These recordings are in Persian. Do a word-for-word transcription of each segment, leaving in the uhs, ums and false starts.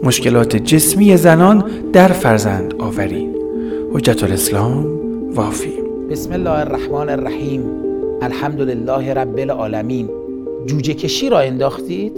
مشکلات جسمی زنان در فرزند آوری. حجت الاسلام وافی. بسم الله الرحمن الرحیم. الحمدلله رب العالمین. جوجه کشی را انداختید؟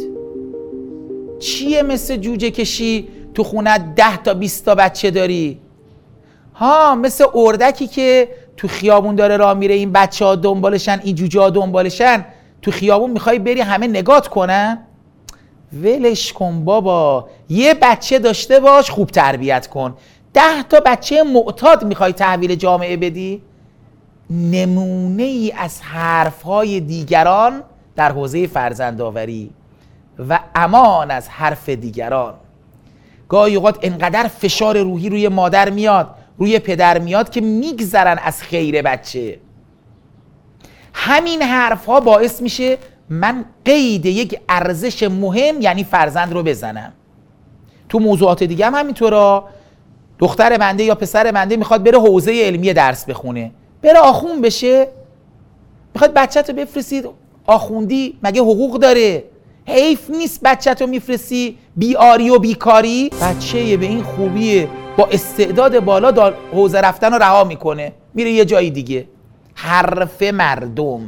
چیه مثل جوجه کشی تو خونه ده تا بیست تا بچه داری؟ ها، مثل اردکی که تو خیابون داره راه میره، این بچه ها دنبالشن، این جوجه ها دنبالشن، تو خیابون میخوای بری همه نگات کنن؟ ولش کن بابا، یه بچه داشته باش، خوب تربیت کن. ده تا بچه معتاد میخوای تحویل جامعه بدی؟ نمونه ای از حرفهای دیگران در حوزه فرزندآوری و امان از حرف دیگران. گاهی اوقات انقدر فشار روحی روی مادر میاد، روی پدر میاد که میگذرن از خیر بچه. همین حرفها باعث میشه من قید یک ارزش مهم یعنی فرزند رو بزنم. تو موضوعات دیگه هم همینطورا. دختر بنده یا پسر بنده میخواد بره حوزه علمی درس بخونه، بره آخوند بشه، میخواد بچه‌تو بفرستید آخوندی، مگه حقوق داره؟ حیف نیست بچه‌تو میفرستی بیاری و بیکاری؟ بچه به این خوبیه با استعداد بالا دار حوزه رفتن رو رها میکنه، میره یه جای دیگه. حرف مردم.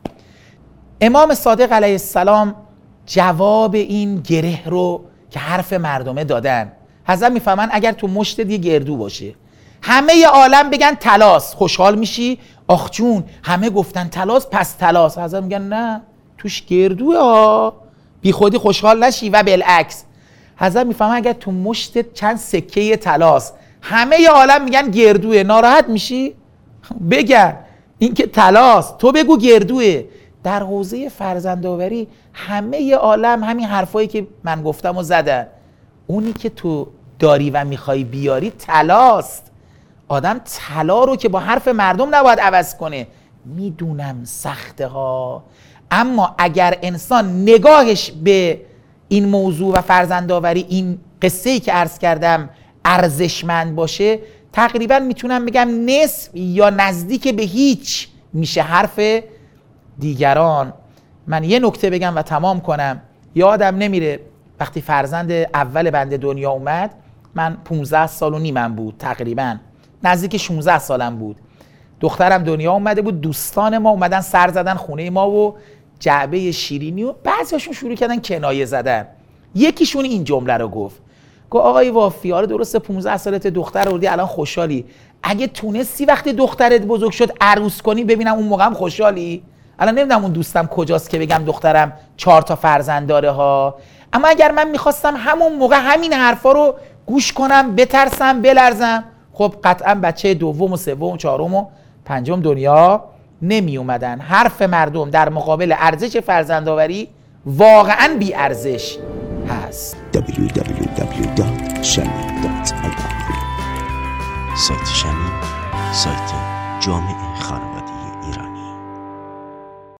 امام صادق علیه السلام جواب این گره رو که حرف مردمه دادن. حضرت میفهمن اگر تو مشتت یه گردو باشه، همه ی عالم بگن طلاست، خوشحال میشی؟ آخ جون همه گفتن طلاست پس طلاست. حضرت میگن نه، توش گردوه ها، بی خودی خوشحال نشی. و بالعکس حضرت میفهمن اگر تو مشتت چند سکه طلاست، همه ی عالم میگن گردوه، ناراحت میشی؟ بگن این که طلاست، تو بگو گردوه. در حوزه فرزندآوری همه ی عالم همین حرفایی که من گفتم و زدن. اونی که تو داری و میخوای بیاری طلاست. آدم طلا رو که با حرف مردم نباید عوض کنه. میدونم سخته ها، اما اگر انسان نگاهش به این موضوع و فرزندآوری، این قصه‌ای که عرض کردم، ارزشمند باشه، تقریبا میتونم بگم نصف یا نزدیک به هیچ میشه حرف دیگران. من یه نکته بگم و تمام کنم. یادم نمیره وقتی فرزند اول بنده دنیا اومد، من پونزده سال و نیمم بود، تقریبا نزدیک شانزده سالم بود. دخترم دنیا اومده بود، دوستان ما اومدن سر زدن خونه ما و جعبه شیرینی و بعضیاشون شروع کردن کنایه زدن. یکیشون این جمله رو گفت، گفت آقای وافی، آره درسته پونزده سالته، دختر آوردی الان خوشحالی، اگه تونستی وقتی دخترت بزرگ شد عروس کنی ببینم اون موقع هم خوشحالی؟ الان نمیدونم اون دوستم کجاست که بگم دخترم چهار تا فرزند داره ها. اما اگر من میخواستم همون موقع همین حرفا رو گوش کنم، بترسم، بلرزم، خب قطعا بچه دوم و سوم و چهارم و پنجم دنیا نمی اومدن. حرف مردم در مقابل ارزش فرزندآوری واقعا بی ارزش هست. دبلیو دبلیو دبلیو دات شمیم دات آی آر. سایت شمیم، سایت جامعه خانواده.